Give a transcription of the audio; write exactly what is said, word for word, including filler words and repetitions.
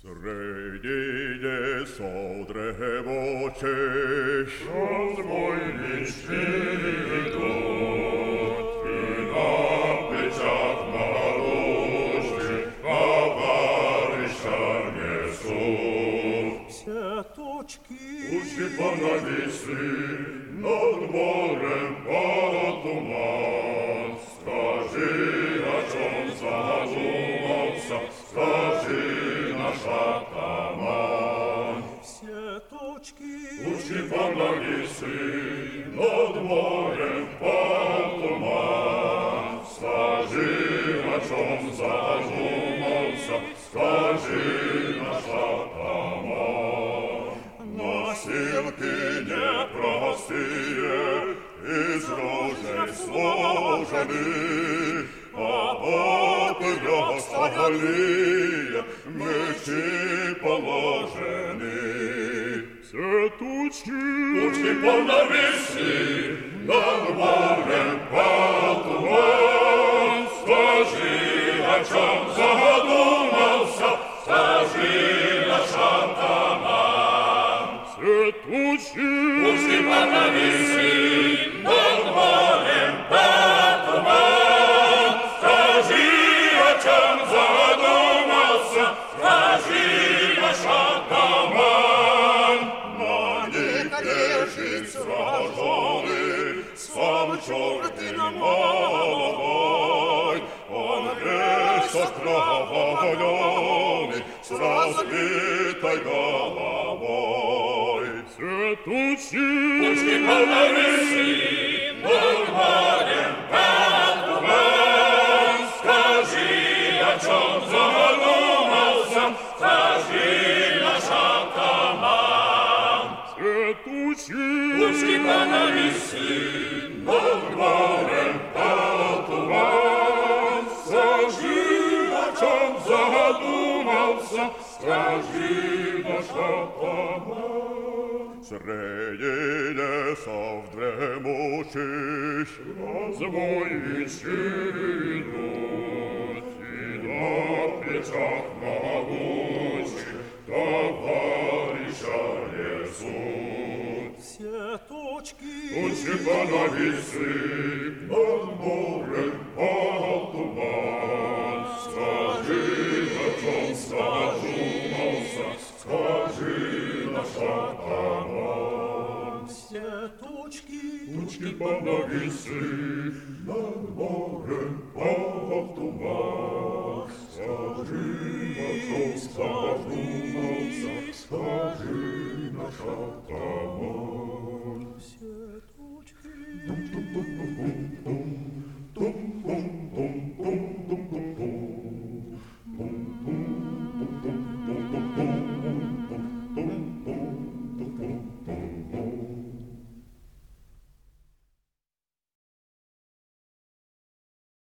Среди лесов дремучих разбойнички идут, и на плечах молодушных товарища несут. Все точки Тучки понависли над морем под туман. Скажи, о чем задумался, скажи, наш атаман. Все точки Тучки понависли над морем под туман. Скажи, о чем задумался, скажи, наш атаман. Носилки непростые, из ружей сложены, а поперек стальные мечи положены. Все тучки, тучки понависли над морем под туман. Скажи, о чем задумался, скажи, наш атаман. Все тучки, тучки понависли над морем под туман. Скажи, о чем задумался, скажи, наш атаман. На них лежит сраженный сам Чертин молодой. Он весь окровавленный, с разбитой головой. Все тучки, тучки понависли над морем под туман. Скажи, о чем задумался, скажи, наш атаман. Все тучки, тучки понависли над морем под туман. Скажи, о чем задумался, скажи, наш атаман. Среди лесов дремучих разбойнички идут, и на плечах могучих товарища несут. все точки Тучки понависли над морем под туман. Скажи, о чем задумался, скажи, наш атаман. все точки Тучки понависли над морем под туман. Скажи, о чем задумался, скажи, наш атаман.